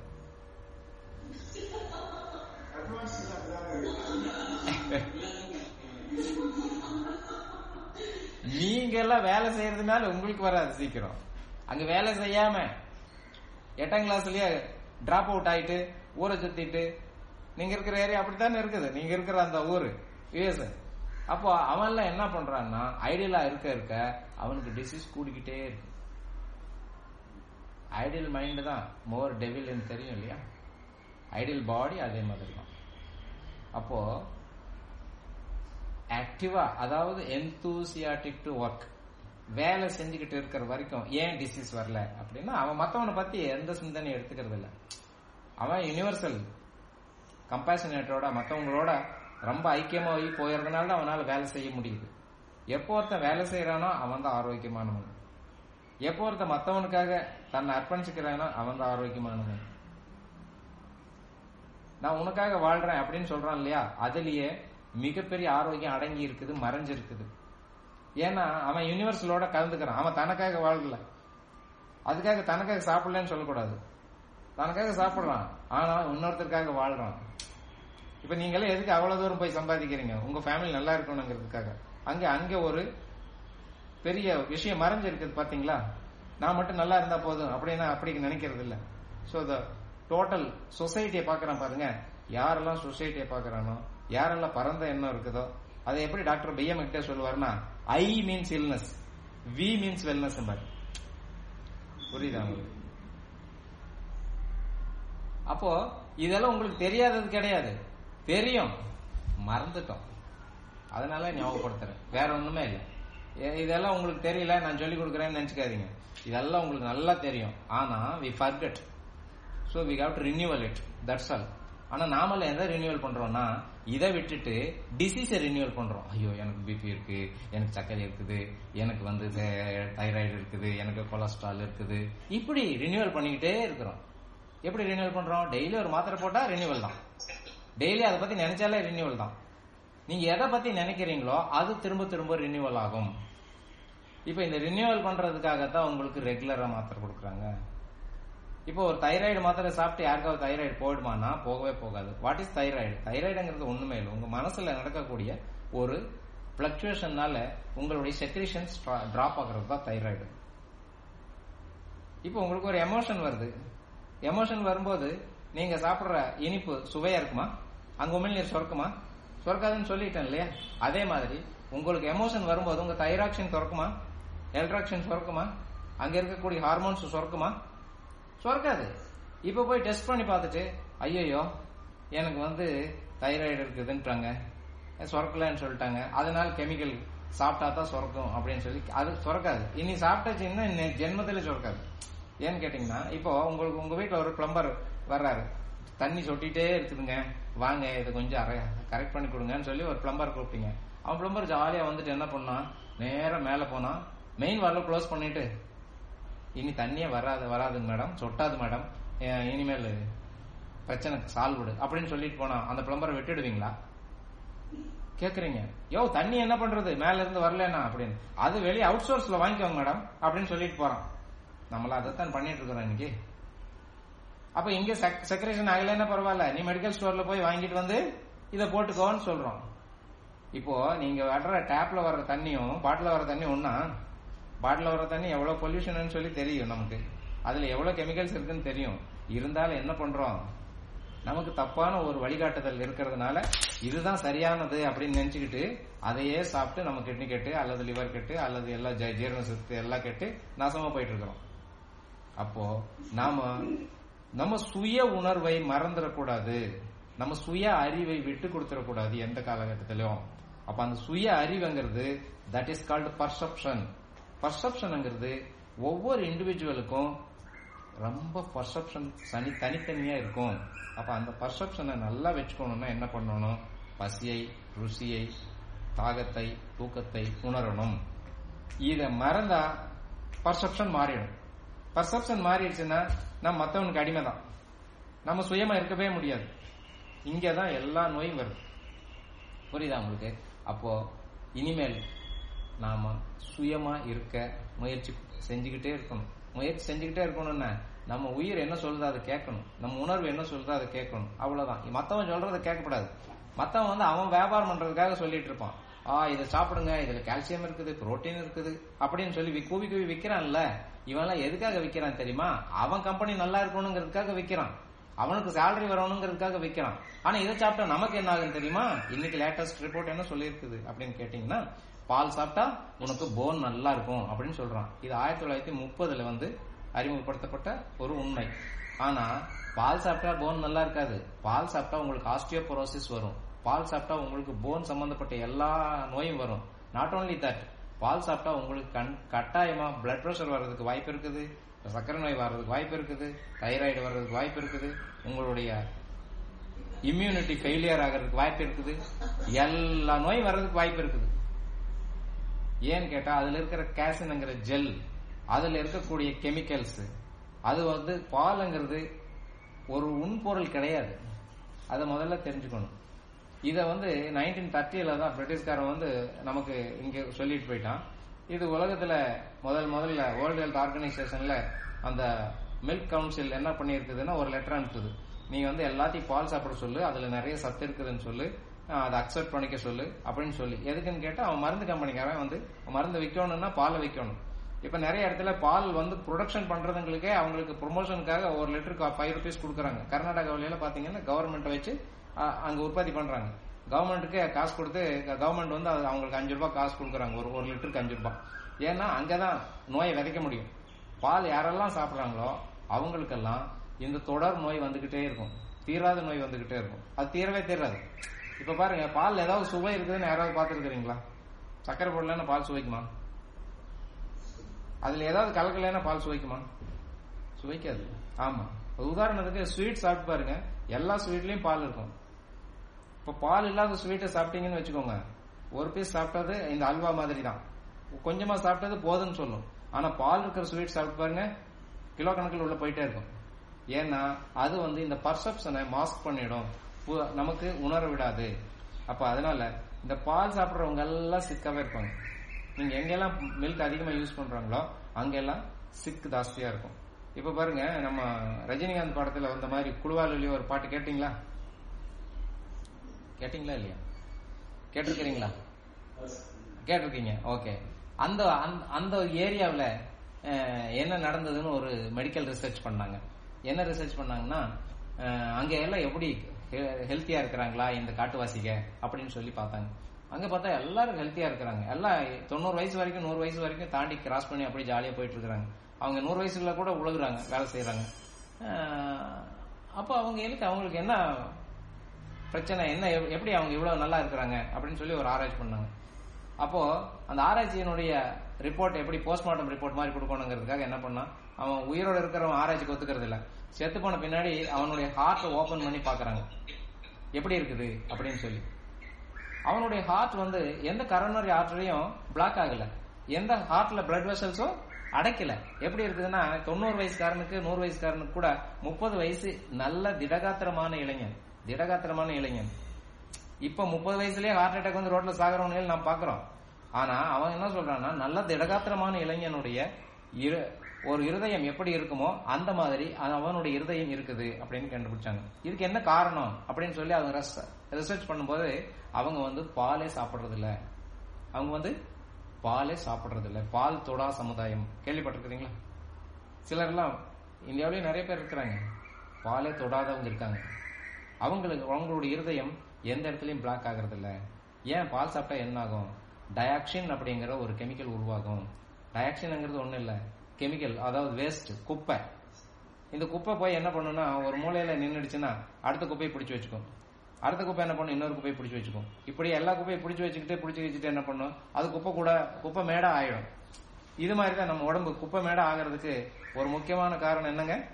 நீங்க எல்லாம் வேலை செய்யறதுனால உங்களுக்கு வராது சீக்கிரம். அங்க வேலை செய்யாம 8ஆம் கிளாஸ்லயே டிராப் அவுட் ஆயிட்டு ஊரை சுத்திட்டு, நீங்க இருக்கிற ஏரியா அப்படித்தானே இருக்குது, நீங்க இருக்கிற அந்த ஊரு யுஎஸ். அப்போ அவன் எல்லாம் என்ன பண்றான்னா, ஐடியலா இருக்க இருக்க அவனுக்கு டிசீஸ் கூடிக்கிட்டே இருக்கு. ஐடியல் மைண்ட் தான் மோர் டெவில் தெரியும் இல்லையா? ஐடியல் பாடி அதே மாதிரி தான். அப்போ ஆக்டிவா, அதாவது எந்தூசியாட்டிக் டு ஒர்க், வேலை செஞ்சுக்கிட்டு இருக்கிற வரைக்கும் ஏன் டிசீஸ் வரல அப்படின்னா, அவன் மத்தவனை பத்தி எந்த சிந்தனையும் எடுத்துக்கிறது இல்லை. அவன் யூனிவர்சல் கம்பேஷனேட்டோட மத்தவங்களோட ரொம்ப ஐக்கியமாகி போயிருந்தனால அவனால வேலை செய்ய முடியுது. எப்போ ஒருத்தன் வேலை செய்யறானோ அவன் தான் ஆரோக்கியமானவன். எப்போ ஒருத்தன் மத்தவனுக்காக தன்னை அர்ப்பணிச்சுக்கிறானோ அவன் தான் ஆரோக்கியமானவன். நான் உனக்காக வாழ்றேன் அப்படின்னு சொல்றான் இல்லையா, அதுலயே மிகப்பெரிய ஆரோக்கியம் அடங்கி இருக்குது, மறைஞ்சிருக்குது. ஏன்னா அவன் யூனிவர்சலோட கலந்துக்கிறான். அவன் தனக்காக வாழல, அதுக்காக தனக்காக சாப்பிடலன்னு சொல்லக்கூடாது. தனக்காக சாப்பிடுறான், ஆனா இன்னொருத்தருக்காக வாழ்றான். இப்ப நீங்களே எதுக்கு அவ்வளவு தூரம் போய் சம்பாதிக்கிறீங்க? உங்க ஃபேமிலி நல்லா இருக்கணுங்கிறதுக்காக. அங்க ஒரு பெரிய விஷயம் மறைஞ்சிருக்குது பாத்தீங்களா? நான் மட்டும் நல்லா இருந்தா போதும் அப்படின்னா அப்படி நினைக்கிறது இல்ல. சோ த டோட்டல் சொசைட்டியை பாக்குறான் பாருங்க. யாரெல்லாம் சொசைட்டியை பாக்குறானோ, யாரெல்லாம் பரந்த எண்ணம் இருக்குதோ, அதை எப்படி டாக்டர் பிஎம் கிட்டே சொல்லுவாருன்னா, I means illness, we means wellness. புரியுதா உங்களுக்கு? அப்போ இதெல்லாம் உங்களுக்கு தெரியாதது கிடையாது, தெரியும், மறந்துட்டோம். அதனால ஞாபகப்படுத்துறேன், வேற ஒண்ணுமே இல்லை. இதெல்லாம் உங்களுக்கு தெரியல, நான் சொல்லி கொடுக்குறேன்னு நினைச்சுக்காதீங்க. இதெல்லாம் உங்களுக்கு நல்லா தெரியும். ஆனா we forget, so we have to renewal it, that's all. ஆனா நாமல எதை ரினியூவல் பண்றோம்னா, இதை விட்டுட்டு டிசீஸை ரினியூவல் பண்றோம். ஐயோ எனக்கு பிபி இருக்கு, எனக்கு சர்க்கரை இருக்குது, எனக்கு தைராய்டு இருக்குது, எனக்கு கொலஸ்ட்ரால் இருக்குது, இப்படி ரினியூவல் பண்ணிக்கிட்டே இருக்கிறோம். எப்படி ரினியூவல் பண்றோம்? டெய்லி ஒரு மாத்திரை போட்டா ரினியூவல் தான். டெய்லி அதை பத்தி நினைச்சாலே ரினியூவல் தான். நீங்க எதை பத்தி நினைக்கிறீங்களோ அது திரும்ப திரும்ப ரினியூவல் ஆகும். இப்ப இந்த ரினியூவல் பண்றதுக்காகத்தான் உங்களுக்கு ரெகுலரா மாத்திரை கொடுக்குறாங்க. இப்போ ஒரு தைராய்டு மாத்திரை சாப்பிட்டு யாருக்காவது தைராய்டு போயிடுமானா போகவே போகாது. What is thyroid? தைராய்டுங்கிறது ஒண்ணுமே இல்லை, உங்க மனசுல நடக்கக்கூடிய ஒரு பிளக்சுவேஷன்னால உங்களுடைய செக்ரீஷன்ஸ் டிராப் ஆகுறது தான் தைராய்டு. இப்போ உங்களுக்கு ஒரு எமோஷன் வருது. எமோஷன் வரும்போது நீங்க சாப்பிடுற இனிப்பு சுவையா இருக்குமா? அங்க உமிழ்நீர் சுரக்குமா? சுரக்காதுன்னு சொல்லிட்டேன் இல்லையா? அதே மாதிரி உங்களுக்கு எமோஷன் வரும்போது உங்க தைராக்சின் சுரக்குமா? எல்ட்ராக்சின் சுரக்குமா? அங்க இருக்கக்கூடிய ஹார்மோன்ஸ் சுரக்குமா? சுரக்காது. இப்ப போய் டெஸ்ட் பண்ணி பார்த்துட்டு ஐயோ எனக்கு தைராய்டு இருக்குதுன்றாங்க, சுரக்கலன்னு சொல்லிட்டாங்க, அதனால கெமிக்கல் சாப்பிட்டா தான் சுரக்கும் அப்படின்னு சொல்லி அது சுரக்காது. இனி சாப்பிட்டாச்சுன்னா ஜென்மத்தில சுரக்காது. ஏன்னு கேட்டீங்கன்னா, இப்போ உங்களுக்கு உங்க வீட்டுல ஒரு பிளம்பர் வர்றாரு, தண்ணி சொட்டிட்டே இருக்குதுங்க, வாங்க இதை கொஞ்சம் கரெக்ட் பண்ணி கொடுங்கன்னு சொல்லி ஒரு பிளம்பர் கூப்பிட்டீங்க. அவன் பிளம்பர் ஜாலியா வந்துட்டு என்ன பண்ணா, நேரம் மேல போனா மெயின் வால்வ க்ளோஸ் பண்ணிட்டு, இனி தண்ணியே வராதுங்க மேடம், சொட்டாது மேடம், இனிமேல் பிரச்சனை சால்வ்டு அப்படின்னு சொல்லிட்டு போனா அந்த பிளம்பரை விட்டுடுவீங்களா? கேக்குறீங்க, யோ தண்ணி என்ன பண்றது மேல இருந்து வரலன்னா அப்படின்னு. அது வெளியே அவுட் சோர்ஸ்ல வாங்கிக்கோங்க மேடம் அப்படின்னு சொல்லிட்டு போறான். நம்மள அதைத்தான் பண்ணிட்டு இருக்கிறோம் இன்னைக்கு. அப்ப இங்க செக்ரேஷன் ஆகலன்னா பரவாயில்ல, நீ மெடிக்கல் ஸ்டோர்ல போய் வாங்கிட்டு இதை போட்டுக்கோன்னு சொல்றோம். இப்போ நீங்க வர்ற டேப்ல வர்ற தண்ணியும் பாட்டில வர்ற தண்ணி ஒன்னா? பாட்டில வர்ற தண்ணி எவ்வளவு பொல்யூஷன் சொல்லி தெரியும் நமக்கு, அதுல எவ்வளவு கெமிக்கல்ஸ் இருக்குன்னு தெரியும். இருந்தாலும் என்ன பண்றோம், நமக்கு தப்பான ஒரு வழிகாட்டுதல் இருக்கிறதுனால இதுதான் சரியானது அப்படின்னு நினைச்சுக்கிட்டு அதையே சாப்பிட்டு நம்ம கிட்னி கெட்டு அல்லது லிவர் கெட்டு அல்லது எல்லா ஜீரண சத்து எல்லாம் கெட்டு நாசமா போயிட்டு இருக்கிறோம். அப்போ நம்ம சுய உணர்வை மறந்துடக்கூடாது, நம்ம சுய அறிவை விட்டு கொடுத்துடக்கூடாது எந்த காலகட்டத்திலும். அப்ப அந்த சுய அறிவுங்கிறது தட் இஸ் கால்டு பர்செப்ஷன். பர்செப்ஷன்ங்கிறது ஒவ்வொரு இண்டிவிஜுவலுக்கும் ரொம்ப பர்செப்ஷன் தனித்தனியா இருக்கும். அப்ப அந்த பர்செப்ஷனை நல்லா வச்சுக்கணும்னா என்ன பண்ணணும், பசியை, ருசியை, தாகத்தை, தூக்கத்தை உணரணும். இத மறந்தா பர்செப்ஷன் மாறிடும். பர்செப்ஷன் மாறிடுச்சுன்னா நம்ம மத்தவனுக்கு அடிமை தான், நம்ம சுயமா இருக்கவே முடியாது. இங்கதான் எல்லா நோயும் வருது. புரியுதா உங்களுக்கு? அப்போ இனிமேல் நாம சுயமா இருக்க முயற்சி செஞ்சுக்கிட்டே இருக்கணும். முயற்சி செஞ்சுக்கிட்டே இருக்கணும்னா நம்ம உயிர் என்ன சொல்றதோ அதை கேட்கணும், நம்ம உணர்வு என்ன சொல்றதோ அதை கேட்கணும். அவ்வளவுதான். மத்தவன் சொல்றதை கேட்கக்கூடாது. மத்தவன் அவன் வியாபாரம் பண்றதுக்காக சொல்லிட்டு இருப்பான், இதை சாப்பிடுங்க, இதுல கால்சியம் இருக்குது, புரோட்டீன் இருக்குது அப்படின்னு சொல்லி கூவி கூவி விக்கிறான்ல. இவன்லாம் எதுக்காக விக்கிறான் தெரியுமா? அவன் கம்பெனி நல்லா இருக்கணுங்கிறதுக்காக விக்கிறான், அவனுக்கு சேலரி வரணுங்கிறதுக்காக விக்கிறான். ஆனா இதை சாப்பிட்டா நமக்கு என்ன ஆகுன்னு தெரியுமா? இன்னைக்கு லேட்டஸ்ட் ரிப்போர்ட் என்ன சொல்லி இருக்குது அப்படின்னு கேட்டீங்கன்னா, பால் சாப்பிட்டா உனக்கு போன் நல்லா இருக்கும் அப்படின்னு சொல்றான். இது 1930 அறிமுகப்படுத்தப்பட்ட ஒரு உண்மை. ஆனா பால் சாப்பிட்டா போன் நல்லா இருக்காது. பால் சாப்பிட்டா உங்களுக்கு ஆஸ்டியோபோரோசிஸ் வரும். பால் சாப்பிட்டா உங்களுக்கு போன் சம்பந்தப்பட்ட எல்லா நோயும் வரும். நாட் ஓன்லி தட், பால் சாப்பிட்டா உங்களுக்கு கட்டாயமா பிளட் பிரஷர் வர்றதுக்கு வாய்ப்பு இருக்குது, சக்கரை நோய் வர்றதுக்கு வாய்ப்பு இருக்குது, தைராய்டு வர்றதுக்கு வாய்ப்பு இருக்குது, உங்களுடைய இம்யூனிட்டி ஃபெயிலியர் ஆகிறதுக்கு வாய்ப்பு இருக்குது, எல்லா நோயும் வர்றதுக்கு வாய்ப்பு இருக்குது. ஏன்னு கேட்டா அதுல இருக்கிற கேசின்ங்கிற ஜெல், அதுல இருக்கக்கூடிய கெமிக்கல்ஸ், அது பாலுங்கிறது ஒரு உண்பொருள் கிடையாது. அதை முதல்ல தெரிஞ்சுக்கணும். இத 1930 தான் பிரிட்டிஷ்காரன் நமக்கு இங்க சொல்லிட்டு போயிட்டான். இது உலகத்துல முதல்ல வேர்ல்டு ஹெல்த் ஆர்கனைசேஷன்ல அந்த மில்க் கவுன்சில் என்ன பண்ணி இருக்குதுன்னா ஒரு லெட்டர் அனுப்புது. நீ எல்லாத்தையும் பால் சாப்பிட சொல்லு, அதுல நிறைய சத்து இருக்குதுன்னு சொல்லு, அதை அக்செப்ட் பண்ணிக்க சொல்லு அப்படின்னு சொல்லி. எதுக்குன்னு கேட்டா அவன் மருந்து கம்பெனிக்காரன் மருந்து விற்கணும்னா பாலை விற்கணும். இப்ப நிறைய இடத்துல பால் ப்ரொடக்ஷன் பண்றதுங்களுக்கே அவங்களுக்கு ப்ரொமோஷனுக்காக ஒரு லிட்டருக்கு 5 rupees கொடுக்குறாங்க. கர்நாடகாவில பாத்தீங்கன்னா கவர்மெண்ட் வச்சு அங்க உற்பத்தி பண்றாங்க. கவர்மெண்ட்டுக்கு காசு கொடுத்து கவர்மெண்ட் அவங்களுக்கு 5 ரூபாய் காசு கொடுக்குறாங்க, ஒரு லிட்டருக்கு 5 ரூபாய். ஏன்னா அங்கதான் நோயை விதைக்க முடியும். பால் யாரெல்லாம் சாப்பிடுறாங்களோ அவங்களுக்கெல்லாம் இந்த தொடர் நோய் வந்துகிட்டே இருக்கும், தீராத நோய் வந்துகிட்டே இருக்கும். அது தீரவே தீராது. இப்ப பாருங்க, பால் ஏதாவது சுவை இருக்குதுன்னு யாராவது பாத்துருக்கீங்களா? சக்கரை போடலன்னா பால் சுவைக்குமா? அதுல ஏதாவது கலக்கலைன்னா பால் சுவைக்குமா? சுவைக்காது. ஆமா, உதாரணத்துக்கு ஸ்வீட் சாப்பிட்டு பாருங்க, எல்லா ஸ்வீட்லயும் பால் இருக்கும். இப்ப பால் இல்லாத ஸ்வீட்டை சாப்பிட்டீங்கன்னு வச்சுக்கோங்க, ஒரு பீஸ் சாப்பிட்டது இந்த அல்வா மாதிரி தான், கொஞ்சமா சாப்பிட்டது போதுன்னு சொல்லும். ஆனா பால் இருக்கிற ஸ்வீட் சாப்பிட்டு பாருங்க, கிலோ கணக்கில் உள்ள போயிட்டே இருக்கும். ஏன்னா அது இந்த பர்செப்ஷனை மாஸ்க் பண்ணிடும், நமக்கு உணர விடாது. அப்ப அதனால இந்த பால் சாப்பிடுறவங்க எல்லாம் சிக்காவே இருப்பாங்க. நீங்க எங்கெல்லாம் மில்க் அதிகமா யூஸ் பண்றாங்களோ அங்கெல்லாம் சிக்கு ஜாஸ்தியா இருக்கும். இப்ப பாருங்க, நம்ம ரஜினிகாந்த் படத்துல வந்த மாதிரி குழுவாலி ஒரு பாட்டு கேட்டீங்களா இல்லையா? கேட்டிருக்கிறீங்களா? கேட்டிருக்கீங்க. ஓகே. அந்த ஏரியாவில் என்ன நடந்ததுன்னு ஒரு மெடிக்கல் ரிசர்ச் பண்ணாங்க. என்ன ரிசர்ச் பண்ணாங்கன்னா, அங்க எல்லாம் எப்படி ஹெல்த்தியா இருக்கிறாங்களா இந்த காட்டுவாசிக அப்படின்னு சொல்லி பார்த்தாங்க. அங்க பார்த்தா எல்லாரும் ஹெல்த்தியா இருக்கிறாங்க. எல்லாம் 90 வயசு வரைக்கும் 100 வயசு வரைக்கும் தாண்டி கிராஸ் பண்ணி அப்படி ஜாலியா போயிட்டு இருக்காங்க. அவங்க 100 வயசுல கூட உழுகுறாங்க, வேலை செய்யறாங்க. அப்ப அவங்களுக்கு என்ன பிரச்சனை, என்ன எப்படி அவங்க இவ்வளவு நல்லா இருக்கிறாங்க அப்படின்னு சொல்லி ஒரு ஆராய்ச்சி பண்ணாங்க. அப்போ அந்த ஆராய்ச்சியினுடைய ரிப்போர்ட் எப்படி போஸ்ட்மார்ட்டம் ரிப்போர்ட் மாதிரி கொடுக்கணுங்கிறதுக்காக என்ன பண்ணா, அவன் உயிரோட இருக்கிறவன் ஆராய்ச்சிக்கு ஒத்துக்கிறது இல்ல, செத்து போன பின்னாடி அவனுடைய ஹார்ட் ஓபன் பண்ணி பாக்குறாங்க எப்படி இருக்குது அப்படின்னு சொல்லி. அவனுடைய ஹார்ட் எந்த கரோனரி ஆர்டரியும் பிளாக் ஆகல, எந்த ஹார்ட்ல பிளட் வெசல்ஸும் அடைக்கல. எப்படி இருக்குதுன்னா 90 வயசுக்காரனுக்கு 100 வயசுக்காரனுக்கு கூட 30 வயசு நல்ல திடகாத்திரமான இளைஞன். இப்ப 30 வயசுலயே ஹார்ட் அட்டாக் ரோட்ல சாகிறவங்க நாம் பாக்குறோம். ஆனா அவன் என்ன சொல்றான்னா, நல்ல திடகாத்திரமான இளைஞனுடைய ஒரு இருதயம் எப்படி இருக்குமோ அந்த மாதிரி அவனுடைய இருதயம் இருக்குது அப்படின்னு கண்டுபிடிச்சாங்க. இதுக்கு என்ன காரணம் அப்படின்னு சொல்லி அவங்க ரிசர்ச் பண்ணும்போது அவங்க பாலே சாப்பிடுறது இல்ல. பால் தொடா சமுதாயம் கேள்விப்பட்டிருக்கீங்களா? சிலர் எல்லாம் இந்தியாவிலேயே நிறைய பேர் இருக்கிறாங்க, பாலே தொடாதவங்க இருக்காங்க. அவங்களுடைய இருதயம் எந்த இடத்துலயும் பிளாக் ஆகிறது இல்ல. ஏன்? பால் சாப்பிட்டா என்ன ஆகும்? டயாக்சின் அப்படிங்கிற ஒரு கெமிக்கல் உருவாகும். டயாக்சின்ங்கிறது ஒண்ணு இல்ல, கெமிக்கல், அதாவது வேஸ்ட், குப்பை. இந்த குப்பை போய் என்ன பண்ணுன்னா, ஒரு மூலையில நின்றுடுச்சுன்னா அடுத்த குப்பையை பிடிச்சி வச்சுக்கும், அடுத்த குப்பை என்ன பண்ணும், இன்னொரு குப்பையை பிடிச்சி வச்சுக்கும். இப்படி எல்லா குப்பையை பிடிச்சி வச்சுட்டு என்ன பண்ணும், அது குப்பை மேடா ஆயிடும். இது மாதிரிதான் நம்ம உடம்பு குப்பை மேடா ஆகிறதுக்கு ஒரு முக்கியமான காரணம் என்னங்க?